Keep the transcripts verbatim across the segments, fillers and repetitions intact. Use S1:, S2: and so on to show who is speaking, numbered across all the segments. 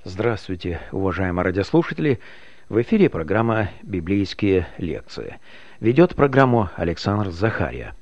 S1: Здравствуйте, уважаемые радиослушатели! В эфире программа «Библейские лекции». Ведет программу Александр Захария.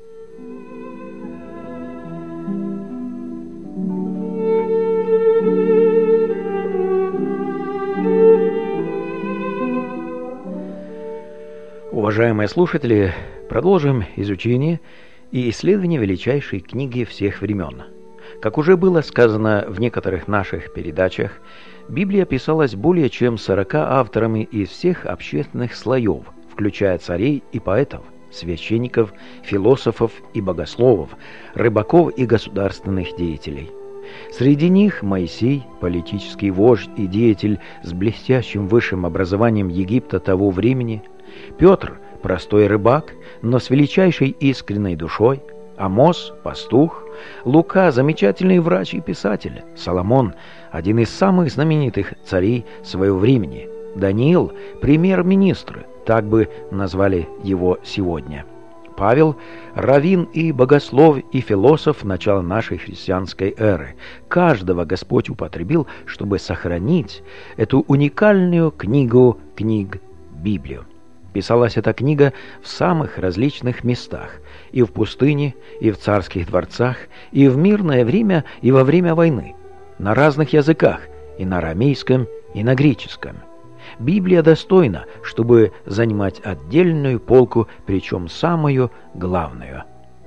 S1: Уважаемые слушатели, продолжим изучение и исследование величайшей книги всех времен. Как уже было сказано в некоторых наших передачах, Библия писалась более чем сорока авторами из всех общественных слоев, включая царей и поэтов, священников, философов и богословов, рыбаков и государственных деятелей. Среди них Моисей, политический вождь и деятель с блестящим высшим образованием Египта того времени, Петр, простой рыбак, но с величайшей искренней душой, Амос, пастух, Лука, замечательный врач и писатель, Соломон, один из самых знаменитых царей своего времени, Даниил, премьер-министр, так бы назвали его сегодня, Павел, раввин и богослов и философ начала нашей христианской эры. Каждого Господь употребил, чтобы сохранить эту уникальную книгу книг Библию. Писалась эта книга в самых различных местах, и в пустыне, и в царских дворцах, и в мирное время, и во время войны, на разных языках, и на арамейском, и на греческом. Библия достойна, чтобы занимать отдельную полку, причем самую главную.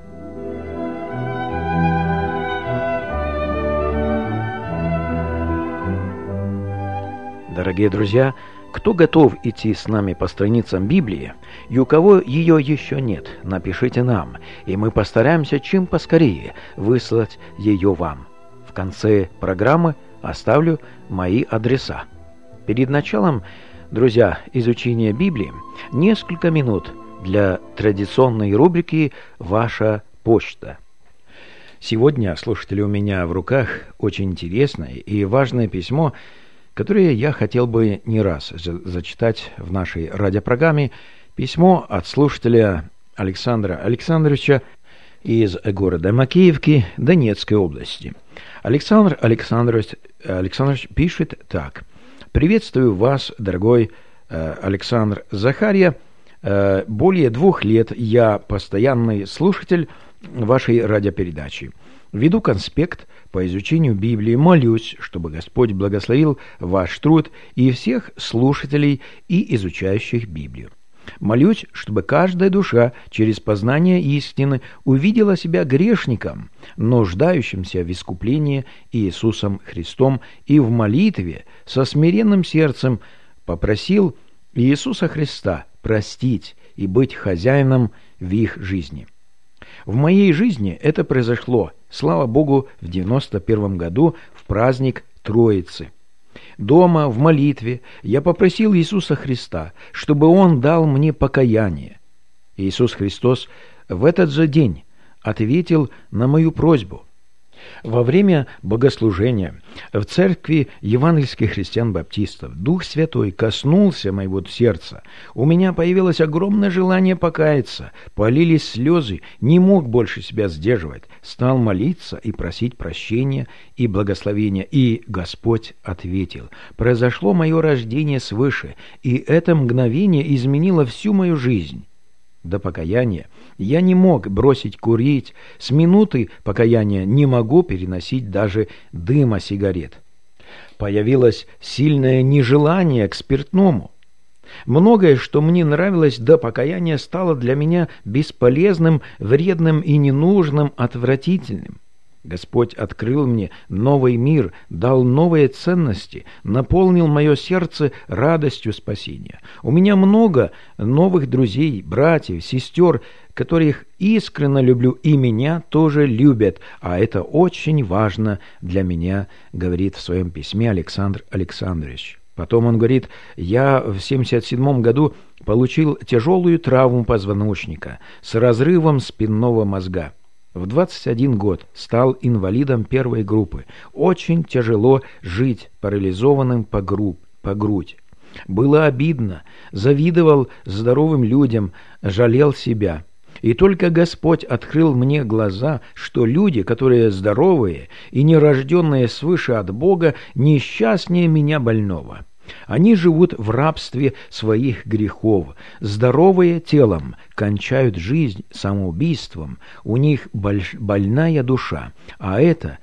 S1: Дорогие друзья, кто готов идти с нами по страницам Библии, и у кого ее еще нет, напишите нам, и мы постараемся чем поскорее выслать ее вам. В конце программы оставлю мои адреса. Перед началом, друзья, изучения Библии, несколько минут для традиционной рубрики «Ваша почта». Сегодня, слушатели, у меня в руках очень интересное и важное письмо, которое я хотел бы не раз зачитать в нашей радиопрограмме. Письмо от слушателя Александра Александровича из города Макеевки Донецкой области. Александр Александрович, Александрович пишет так. «Приветствую вас, дорогой э, Александр Захария. Э, более двух лет я постоянный слушатель вашей радиопередачи. Веду конспект по изучению Библии, молюсь, чтобы Господь благословил ваш труд и всех слушателей и изучающих Библию. Молюсь, чтобы каждая душа через познание истины увидела себя грешником, нуждающимся в искуплении Иисусом Христом, и в молитве со смиренным сердцем попросил Иисуса Христа простить и быть хозяином в их жизни. В моей жизни это произошло, слава Богу, в девяносто первом году в праздник Троицы. Дома, в молитве, я попросил Иисуса Христа, чтобы Он дал мне покаяние. Иисус Христос в этот же день ответил на мою просьбу. Во время богослужения в церкви евангельских христиан-баптистов Дух Святой коснулся моего сердца. У меня появилось огромное желание покаяться, полились слезы, не мог больше себя сдерживать, стал молиться и просить прощения и благословения, и Господь ответил. Произошло мое рождение свыше, и это мгновение изменило всю мою жизнь. До покаяния я не мог бросить курить, с минуты покаяния не могу переносить даже дыма сигарет. Появилось сильное нежелание к спиртному. Многое, что мне нравилось до покаяния, стало для меня бесполезным, вредным и ненужным, отвратительным. Господь открыл мне новый мир, дал новые ценности, наполнил мое сердце радостью спасения. У меня много новых друзей, братьев, сестер, которых искренне люблю, и меня тоже любят, а это очень важно для меня, говорит в своем письме Александр Александрович. Потом он говорит, я в семьдесят седьмом году получил тяжелую травму позвоночника с разрывом спинного мозга. В двадцать один год стал инвалидом первой группы. Очень тяжело жить парализованным по, гру- по грудь. Было обидно, завидовал здоровым людям, жалел себя. И только Господь открыл мне глаза, что люди, которые здоровые и нерожденные свыше от Бога, несчастнее меня больного. Они живут в рабстве своих грехов, здоровые телом, кончают жизнь самоубийством, у них больш... больная душа, а это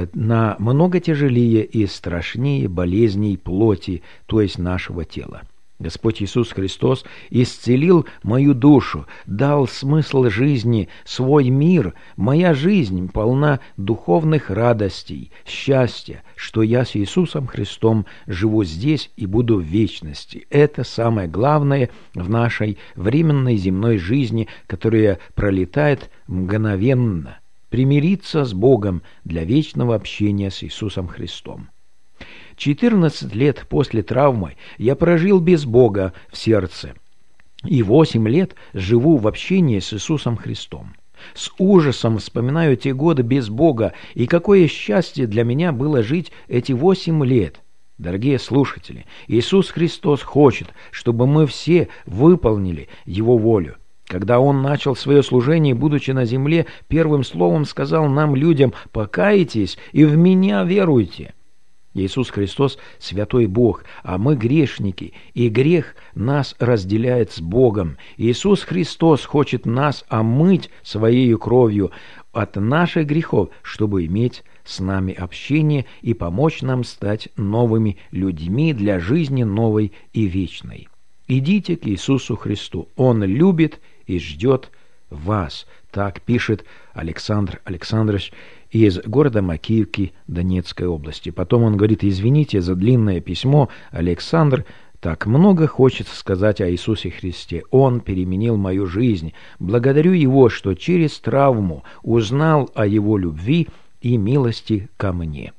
S1: намного тяжелее и страшнее болезней плоти, то есть нашего тела. Господь Иисус Христос исцелил мою душу, дал смысл жизни, свой мир. Моя жизнь полна духовных радостей, счастья, что я с Иисусом Христом живу здесь и буду в вечности. Это самое главное в нашей временной земной жизни, которая пролетает мгновенно. Примириться с Богом для вечного общения с Иисусом Христом. четырнадцать лет после травмы я прожил без Бога в сердце, и восемь лет живу в общении с Иисусом Христом. С ужасом вспоминаю те годы без Бога, и какое счастье для меня было жить эти восемь лет. Дорогие слушатели, Иисус Христос хочет, чтобы мы все выполнили Его волю. Когда Он начал свое служение, будучи на земле, первым словом сказал нам, людям: «Покайтесь и в Меня веруйте». Иисус Христос – святой Бог, а мы грешники, и грех нас разделяет с Богом. Иисус Христос хочет нас омыть Своею кровью от наших грехов, чтобы иметь с нами общение и помочь нам стать новыми людьми для жизни новой и вечной. Идите к Иисусу Христу, Он любит и ждет вас. Так пишет Александр Александрович из города Макеевки Донецкой области. Потом он говорит: извините за длинное письмо, Александр, так много хочется сказать о Иисусе Христе. Он переменил мою жизнь. Благодарю Его, что через травму узнал о Его любви и милости ко мне.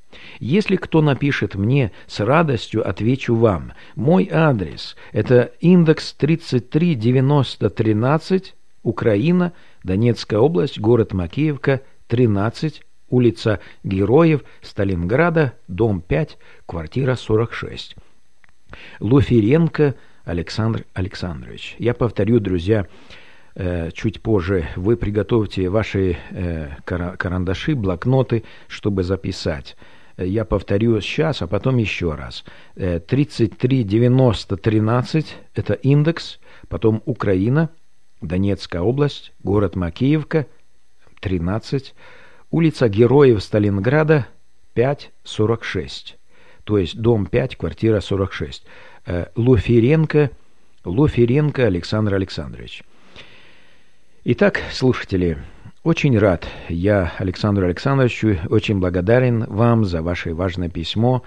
S1: Если кто напишет мне, с радостью отвечу вам. Мой адрес – это индекс тридцать три девяносто тринадцать, Украина, Донецкая область, город Макеевка, тринадцать, улица Героев, Сталинграда, дом пять, квартира сорок шесть. Луференко Александр Александрович. Я повторю, друзья, чуть позже вы приготовьте ваши карандаши, блокноты, чтобы записать. Я повторю сейчас, а потом еще раз. тридцать три девяносто тринадцать – это индекс, потом Украина, Донецкая область, город Макеевка, тринадцать, улица Героев Сталинграда, пять сорок шесть. То есть дом пять, квартира сорок шесть. Луференко, Луференко Александр Александрович. Итак, слушатели, очень рад я Александру Александровичу, очень благодарен вам за ваше важное письмо.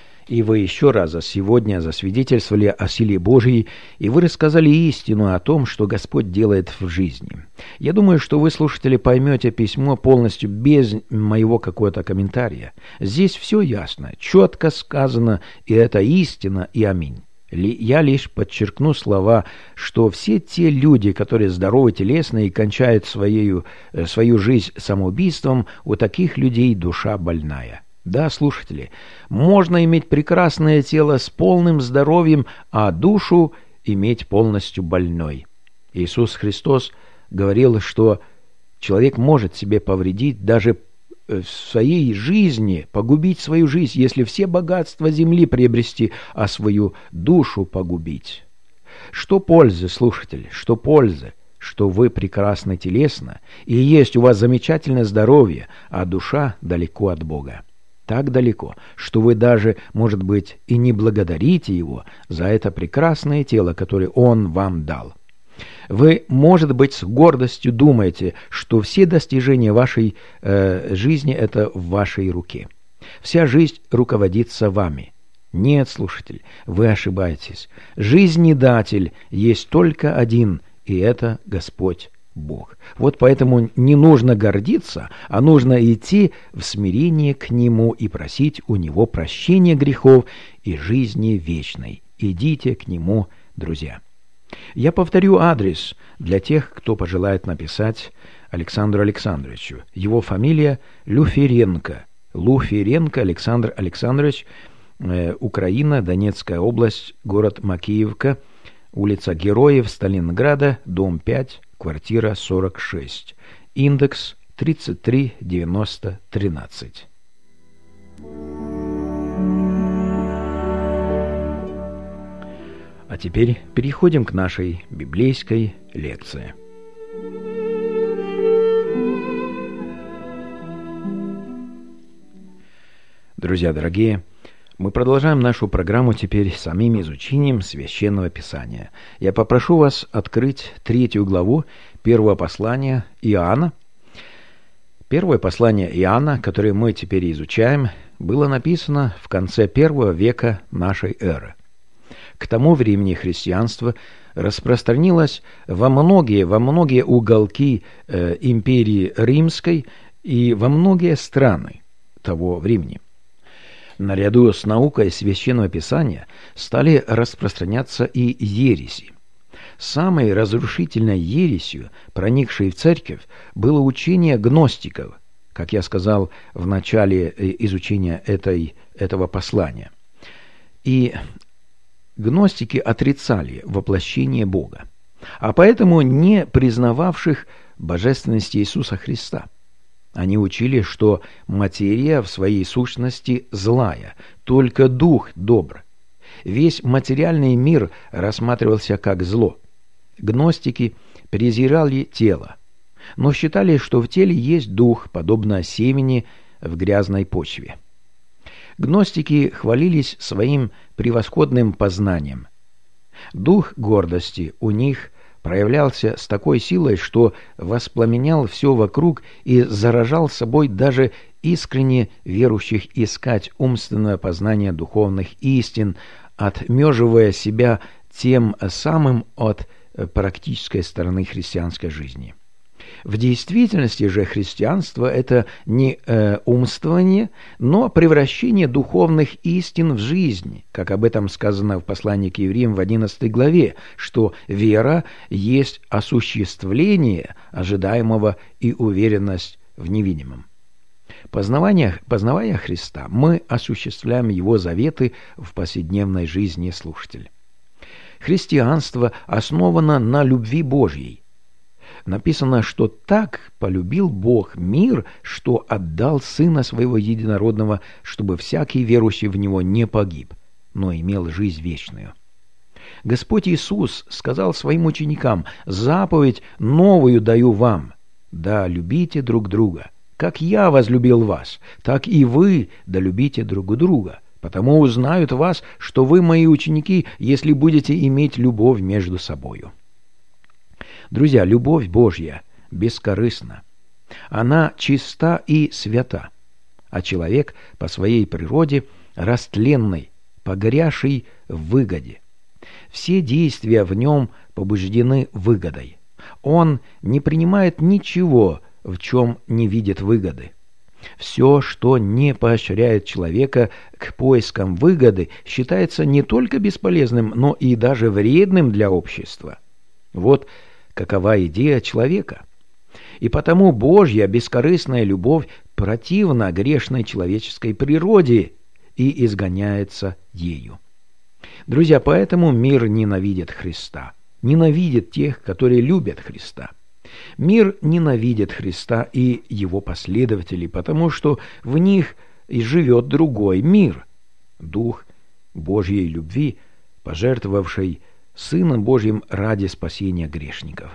S1: И вы еще раз сегодня засвидетельствовали о силе Божьей, и вы рассказали истину о том, что Господь делает в жизни. Я думаю, что вы, слушатели, поймете письмо полностью без моего какого-то комментария. Здесь все ясно, четко сказано, и это истина, и аминь. Я лишь подчеркну слова, что все те люди, которые здоровы телесно и кончают свою, свою жизнь самоубийством, у таких людей душа больная. Да, слушатели, можно иметь прекрасное тело с полным здоровьем, а душу иметь полностью больной. Иисус Христос говорил, что человек может себе повредить даже в своей жизни, погубить свою жизнь, если все богатства земли приобрести, а свою душу погубить. Что пользы, слушатель, что пользы, что вы прекрасны телесно, и есть у вас замечательное здоровье, а душа далеко от Бога. Так далеко, что вы даже, может быть, и не благодарите Его за это прекрасное тело, которое Он вам дал. Вы, может быть, с гордостью думаете, что все достижения вашей э, жизни – это в вашей руке. Вся жизнь руководится вами. Нет, слушатель, вы ошибаетесь. Жизнедатель есть только один, и это Господь Бог. Вот поэтому не нужно гордиться, а нужно идти в смирение к Нему и просить у Него прощения грехов и жизни вечной. Идите к Нему, друзья. Я повторю адрес для тех, кто пожелает написать Александру Александровичу. Его фамилия Луференко. Луференко Александр Александрович, э, Украина, Донецкая область, город Макеевка, улица Героев Сталинграда, дом пять, квартира сорок шесть, индекс тридцать три девяносто тринадцать. А теперь переходим к нашей библейской лекции. Друзья дорогие, мы продолжаем нашу программу теперь самим изучением Священного Писания. Я попрошу вас открыть третью главу первого послания Иоанна. Первое послание Иоанна, которое мы теперь изучаем, было написано в конце первого века нашей эры. К тому времени христианство распространилось во многие, во многие уголки э, империи Римской и во многие страны того времени. Наряду с наукой Священного Писания стали распространяться и ереси. Самой разрушительной ересью, проникшей в церковь, было учение гностиков, как я сказал в начале изучения этой, этого послания. И гностики отрицали воплощение Бога, а поэтому не признававших божественности Иисуса Христа. Они учили, что материя в своей сущности злая, только дух добр. Весь материальный мир рассматривался как зло. Гностики презирали тело, но считали, что в теле есть дух, подобно семени в грязной почве. Гностики хвалились своим превосходным познанием. Дух гордости у них проявлялся с такой силой, что воспламенял все вокруг и заражал собой даже искренне верующих искать умственное познание духовных истин, отмеживая себя тем самым от практической стороны христианской жизни. В действительности же христианство – это не э, умствование, но превращение духовных истин в жизнь, как об этом сказано в послании к евреям в одиннадцатой главе, что вера есть осуществление ожидаемого и уверенность в невидимом. Познавая, познавая Христа, мы осуществляем Его заветы в повседневной жизни слушателя. Христианство основано на любви Божьей. Написано, что так полюбил Бог мир, что отдал Сына Своего Единородного, чтобы всякий верующий в Него не погиб, но имел жизнь вечную. Господь Иисус сказал своим ученикам: «Заповедь новую даю вам, да любите друг друга. Как я возлюбил вас, так и вы да любите друг друга. Потому узнают вас, что вы мои ученики, если будете иметь любовь между собою». Друзья, любовь Божья бескорыстна. Она чиста и свята, а человек по своей природе растленный, погрязший в выгоде. Все действия в нем побуждены выгодой. Он не принимает ничего, в чем не видит выгоды. Все, что не поощряет человека к поискам выгоды, считается не только бесполезным, но и даже вредным для общества. Вот какова идея человека. И потому Божья бескорыстная любовь противна грешной человеческой природе и изгоняется ею. Друзья, поэтому мир ненавидит Христа, ненавидит тех, которые любят Христа. Мир ненавидит Христа и Его последователей, потому что в них и живет другой мир, дух Божьей любви, пожертвовавший Сыном Божьим ради спасения грешников.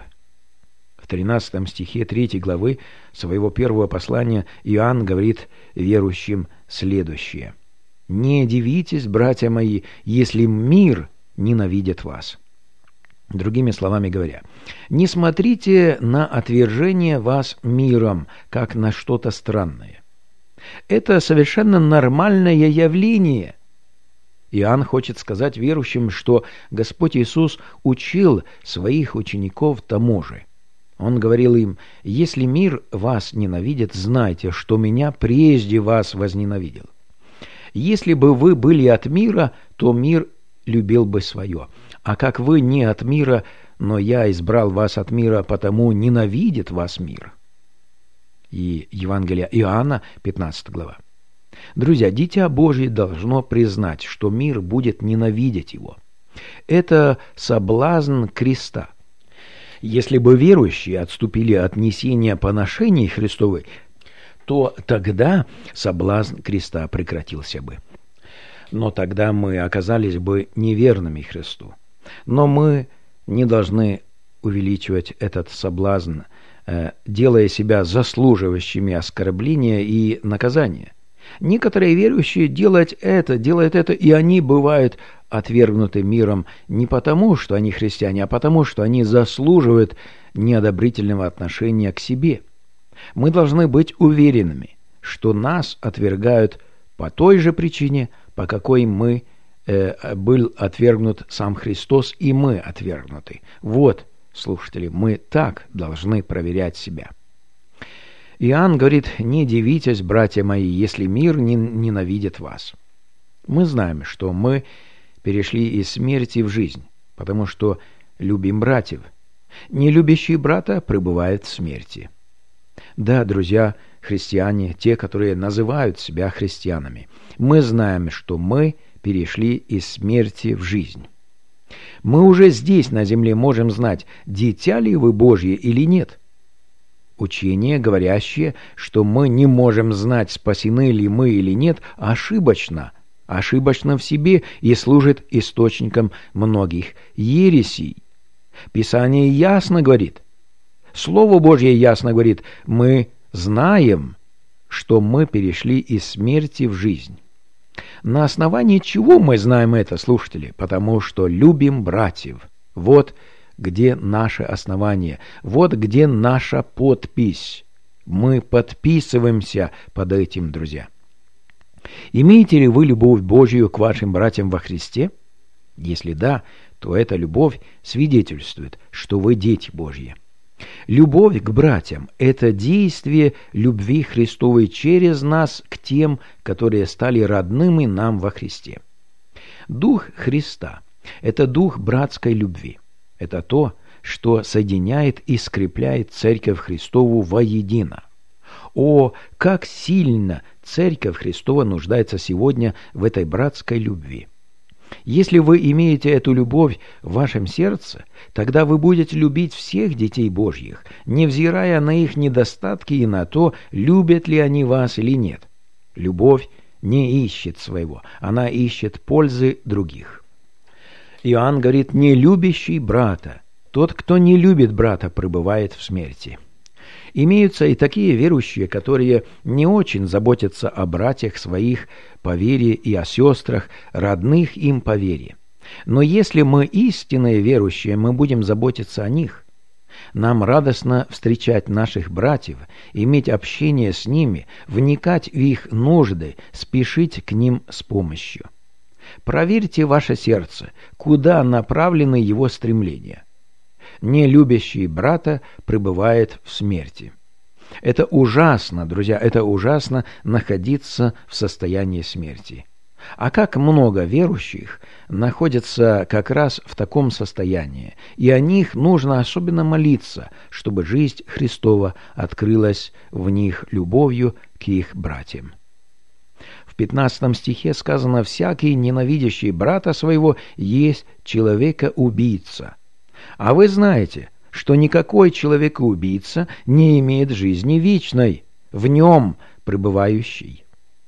S1: В тринадцатом стихе третьей главы своего первого послания Иоанн говорит верующим следующее: «Не дивитесь, братья мои, если мир ненавидит вас». Другими словами говоря, не смотрите на отвержение вас миром, как на что-то странное. Это совершенно нормальное явление. Иоанн хочет сказать верующим, что Господь Иисус учил своих учеников тому же. Он говорил им: «Если мир вас ненавидит, знайте, что меня прежде вас возненавидел. Если бы вы были от мира, то мир любил бы свое. А как вы не от мира, но я избрал вас от мира, потому ненавидит вас мир». И Евангелие Иоанна, пятнадцатая глава. Друзья, Дитя Божие должно признать, что мир будет ненавидеть его. Это соблазн креста. Если бы верующие отступили от несения поношений Христовой, то тогда соблазн креста прекратился бы. Но тогда мы оказались бы неверными Христу. Но мы не должны увеличивать этот соблазн, делая себя заслуживающими оскорбления и наказания. Некоторые верующие делают это, делают это, и они бывают отвергнуты миром не потому, что они христиане, а потому, что они заслуживают неодобрительного отношения к себе. Мы должны быть уверенными, что нас отвергают по той же причине, по какой мы э, был отвергнут сам Христос, и мы отвергнуты. Вот, слушатели, мы так должны проверять себя. Иоанн говорит: «Не дивитесь, братья мои, если мир не ненавидит вас». Мы знаем, что мы перешли из смерти в жизнь, потому что любим братьев. Не любящий брата пребывает в смерти. Да, друзья, христиане, те, которые называют себя христианами, мы знаем, что мы перешли из смерти в жизнь. Мы уже здесь, на земле, можем знать, дитя ли вы Божье или нет. Учение, говорящее, что мы не можем знать, спасены ли мы или нет, ошибочно, ошибочно в себе и служит источником многих ересей. Писание ясно говорит, Слово Божье ясно говорит, мы знаем, что мы перешли из смерти в жизнь. На основании чего мы знаем это, слушатели? Потому что любим братьев. Вот где наше основание, вот где наша подпись. Мы подписываемся под этим, друзья. Имеете ли вы любовь Божью к вашим братьям во Христе? Если да, то эта любовь свидетельствует, что вы дети Божьи. Любовь к братьям – это действие любви Христовой через нас к тем, которые стали родными нам во Христе. Дух Христа – это дух братской любви. Это то, что соединяет и скрепляет Церковь Христову воедино. О, как сильно Церковь Христова нуждается сегодня в этой братской любви! Если вы имеете эту любовь в вашем сердце, тогда вы будете любить всех детей Божьих, невзирая на их недостатки и на то, любят ли они вас или нет. Любовь не ищет своего, она ищет пользы других. Иоанн говорит: «Не любящий брата, тот, кто не любит брата, пребывает в смерти». Имеются и такие верующие, которые не очень заботятся о братьях своих по вере и о сестрах, родных им по вере. Но если мы истинные верующие, мы будем заботиться о них. Нам радостно встречать наших братьев, иметь общение с ними, вникать в их нужды, спешить к ним с помощью. Проверьте ваше сердце, куда направлены его стремления. Не любящий брата пребывает в смерти. Это ужасно, друзья, это ужасно находиться в состоянии смерти. А как много верующих находятся как раз в таком состоянии, и о них нужно особенно молиться, чтобы жизнь Христова открылась в них любовью к их братьям. В пятнадцатом стихе сказано: «Всякий, ненавидящий брата своего, есть человека-убийца». А вы знаете, что никакой человек-убийца не имеет жизни вечной, в нем пребывающей.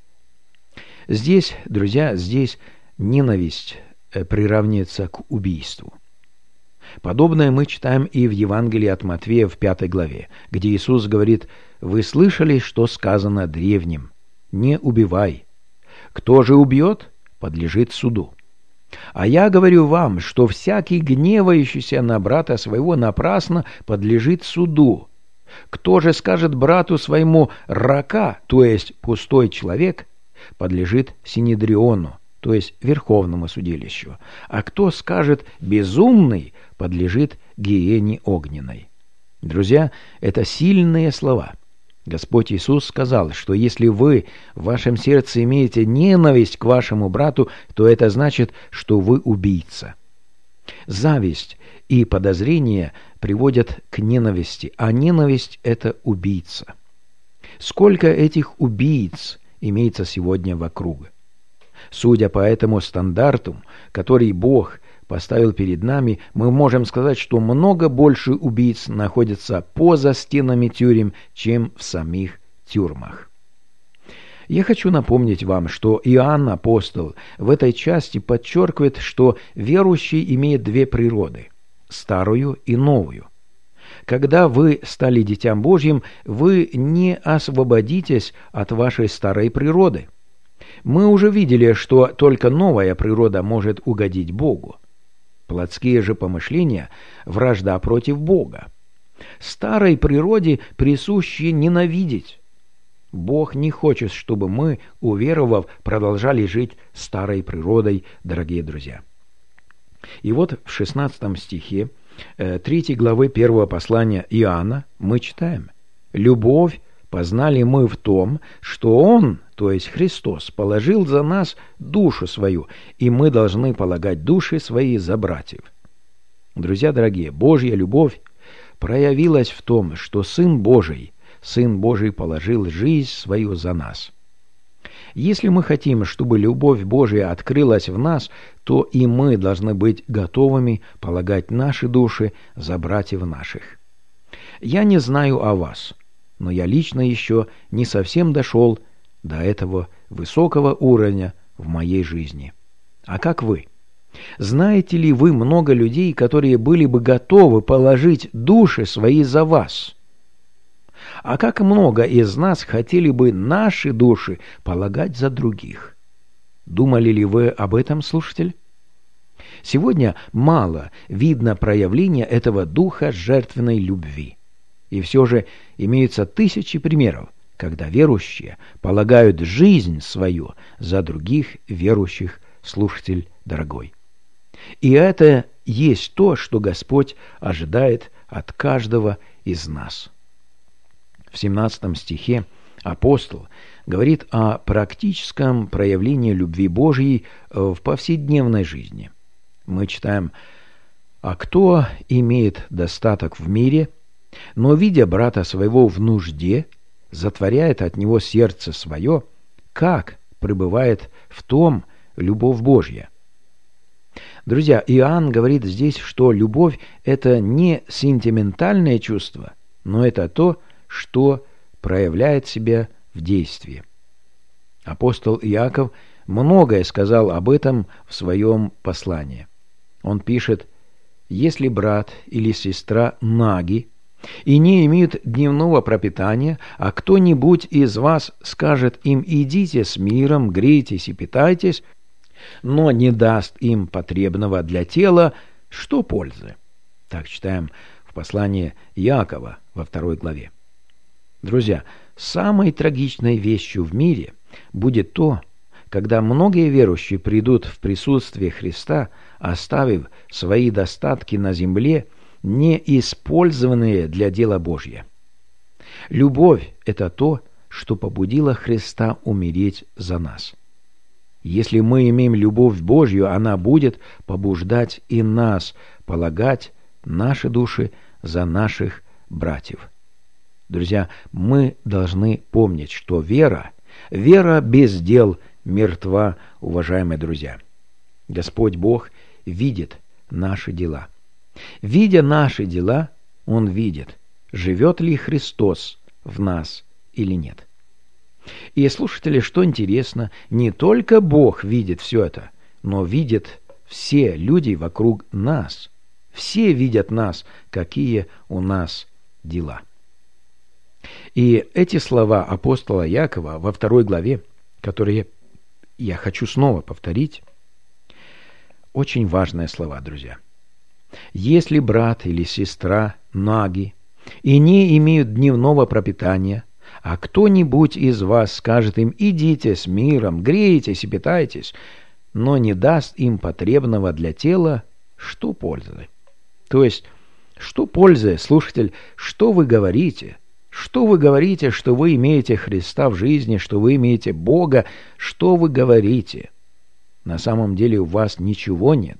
S1: Здесь, друзья, здесь ненависть приравнивается к убийству. Подобное мы читаем и в Евангелии от Матфея в пятой главе, где Иисус говорит: «Вы слышали, что сказано древним: не убивай. Кто же убьет, подлежит суду. А я говорю вам, что всякий, гневающийся на брата своего, напрасно подлежит суду. Кто же скажет брату своему рака, то есть пустой человек, подлежит синедриону, то есть верховному судилищу. А кто скажет безумный, подлежит гиене огненной». Друзья, это сильные слова. Господь Иисус сказал, что если вы в вашем сердце имеете ненависть к вашему брату, то это значит, что вы убийца. Зависть и подозрение приводят к ненависти, а ненависть – это убийца. Сколько этих убийц имеется сегодня вокруг? Судя по этому стандарту, который Бог поставил перед нами, мы можем сказать, что много больше убийц находятся поза стенами тюрем, чем в самих тюрьмах. Я хочу напомнить вам, что Иоанн Апостол в этой части подчеркивает, что верующий имеет две природы – старую и новую. Когда вы стали Дитям Божьим, вы не освободитесь от вашей старой природы. Мы уже видели, что только новая природа может угодить Богу. Плотские же помышления – вражда против Бога. Старой природе присуще ненавидеть. Бог не хочет, чтобы мы, уверовав, продолжали жить старой природой, дорогие друзья. И вот в шестнадцатом стихе третьей главы первого послания Иоанна мы читаем: «Любовь познали мы в том, что Он, то есть Христос, положил за нас душу свою, и мы должны полагать души свои за братьев». Друзья дорогие, Божья любовь проявилась в том, что Сын Божий, Сын Божий положил жизнь свою за нас. Если мы хотим, чтобы любовь Божья открылась в нас, то и мы должны быть готовыми полагать наши души за братьев наших. Я не знаю о вас, но я лично еще не совсем дошел до этого высокого уровня в моей жизни. А как вы? Знаете ли вы много людей, которые были бы готовы положить души свои за вас? А как много из нас хотели бы наши души полагать за других? Думали ли вы об этом, слушатель? Сегодня мало видно проявления этого духа жертвенной любви. И все же имеются тысячи примеров, когда верующие полагают жизнь свою за других верующих, слушатель дорогой. И это есть то, что Господь ожидает от каждого из нас. В семнадцатом стихе апостол говорит о практическом проявлении любви Божьей в повседневной жизни. Мы читаем: «А кто имеет достаток в мире, но, видя брата своего в нужде, затворяет от него сердце свое, как пребывает в том любовь Божья?» Друзья, Иоанн говорит здесь, что любовь – это не сентиментальное чувство, но это то, что проявляет себя в действии. Апостол Иаков многое сказал об этом в своем послании. Он пишет: «Если брат или сестра наги и не имеют дневного пропитания, а кто-нибудь из вас скажет им: идите с миром, грейтесь и питайтесь, но не даст им потребного для тела, что пользы?» Так читаем в послании Иакова во второй главе. Друзья, самой трагичной вещью в мире будет то, когда многие верующие придут в присутствие Христа, оставив свои достатки на земле, не использованные для дела Божьего. Любовь – это то, что побудило Христа умереть за нас. Если мы имеем любовь Божью, она будет побуждать и нас полагать наши души за наших братьев. Друзья, мы должны помнить, что вера, вера без дел мертва, уважаемые друзья. Господь Бог видит наши дела. Видя наши дела, Он видит, живет ли Христос в нас или нет. И, слушатели, что интересно, не только Бог видит все это, но видят все люди вокруг нас. Все видят нас, какие у нас дела. И эти слова апостола Якова во второй главе, которые я хочу снова повторить, очень важные слова, друзья. «Если брат или сестра наги и не имеют дневного пропитания, а кто-нибудь из вас скажет им: идите с миром, грейтесь и питайтесь, но не даст им потребного для тела, что пользы?» То есть, что пользы, слушатель, что вы говорите? Что вы говорите, что вы имеете Христа в жизни, что вы имеете Бога? Что вы говорите? На самом деле у вас ничего нет.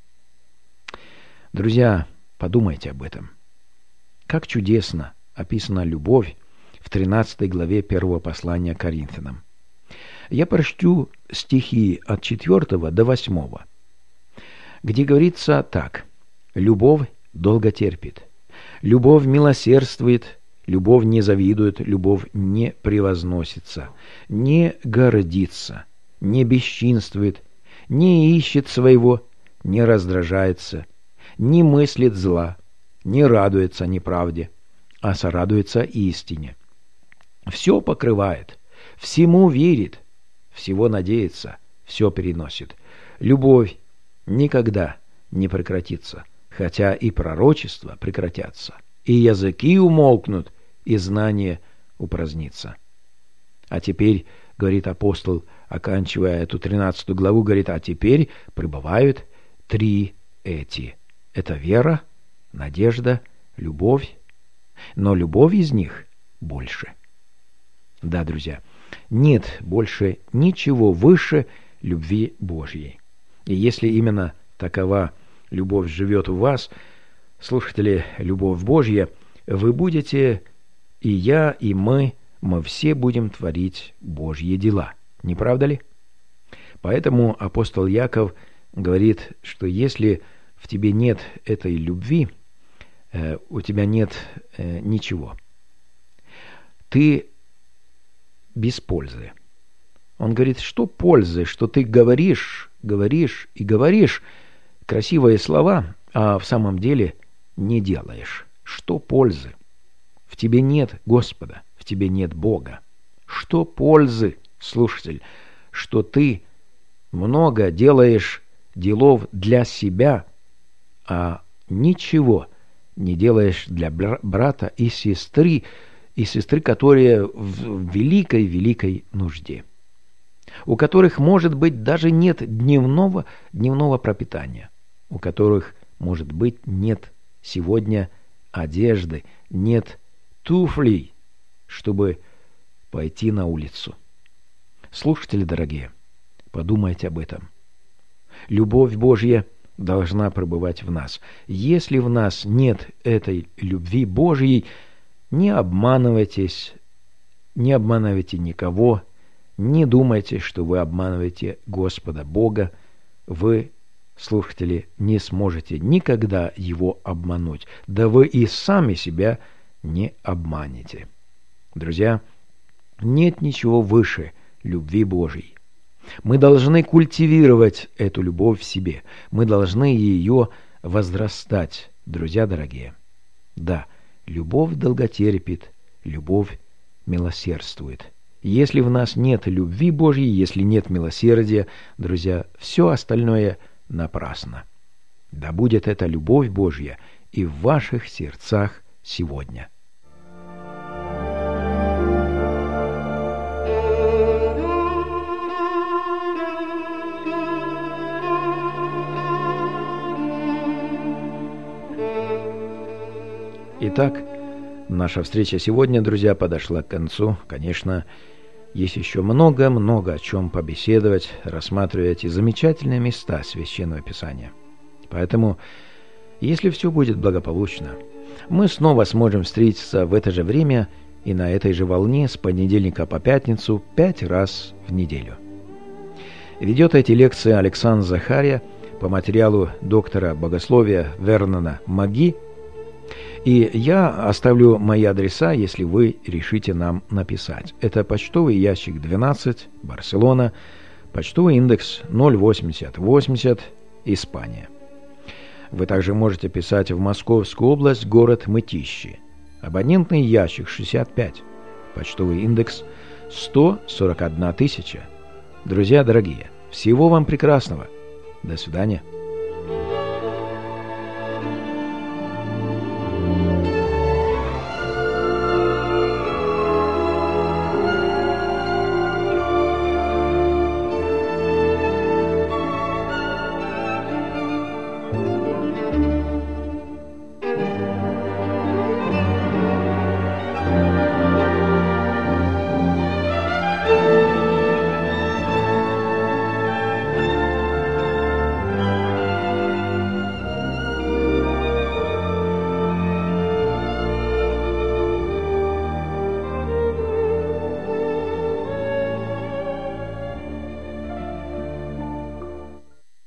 S1: Друзья, подумайте об этом. Как чудесно описана любовь в тринадцатой главе первого послания к Коринфянам. Я прочту стихи от четвёртого до восьмого. где говорится так: «Любовь долго терпит, любовь милосердствует, любовь не завидует, любовь не превозносится, не гордится, не бесчинствует, не ищет своего, не раздражается, не мыслит зла, не радуется неправде, а сорадуется истине. Все покрывает, всему верит, всего надеется, все переносит. Любовь никогда не прекратится, хотя и пророчества прекратятся, и языки умолкнут, и знание упразднится». А теперь, говорит апостол, оканчивая эту тринадцатую главу, говорит, а теперь пребывают три эти. Это вера, надежда, любовь. Но любовь из них больше. Да, друзья, нет больше ничего выше любви Божьей. И если именно такова любовь живет в вас, слушатели, любовь Божья, вы будете, и я, и мы, мы все будем творить Божьи дела. Не правда ли? Поэтому апостол Яков говорит, что если в тебе нет этой любви, э, у тебя нет э, ничего. Ты без пользы. Он говорит, что пользы, что ты говоришь, говоришь и говоришь красивые слова, а в самом деле не делаешь. Что пользы? В тебе нет Господа, в тебе нет Бога. Что пользы, слушатель, что ты много делаешь делов для себя, а ничего не делаешь для брата и сестры, и сестры, которые в великой-великой нужде, у которых, может быть, даже нет дневного, дневного пропитания, у которых, может быть, нет сегодня одежды, нет туфлей, чтобы пойти на улицу. Слушатели дорогие, подумайте об этом. Любовь Божья должна пребывать в нас. Если в нас нет этой любви Божьей, не обманывайтесь, не обманывайте никого, не думайте, что вы обманываете Господа Бога. Вы, слушатели, не сможете никогда Его обмануть. Да вы и сами себя не обманете. Друзья, нет ничего выше любви Божьей. Мы должны культивировать эту любовь в себе. Мы должны ее возрастать, друзья дорогие. Да, любовь долготерпит, любовь милосердствует. Если в нас нет любви Божьей, если нет милосердия, друзья, все остальное напрасно. Да будет эта любовь Божья и в ваших сердцах сегодня. Итак, наша встреча сегодня, друзья, подошла к концу. Конечно, есть еще много-много о чем побеседовать, рассматривая эти замечательные места Священного Писания. Поэтому, если все будет благополучно, мы снова сможем встретиться в это же время и на этой же волне с понедельника по пятницу пять раз в неделю. Ведет эти лекции Александр Захария по материалу доктора богословия Вернона Маги. И я оставлю мои адреса, если вы решите нам написать. Это почтовый ящик двенадцать, Барселона, почтовый индекс ноль восемьдесят восемьдесят, Испания. Вы также можете писать в Московскую область, город Мытищи. Абонентный ящик шестьдесят пять, почтовый индекс сто сорок одна тысяча. Друзья дорогие, всего вам прекрасного. До свидания.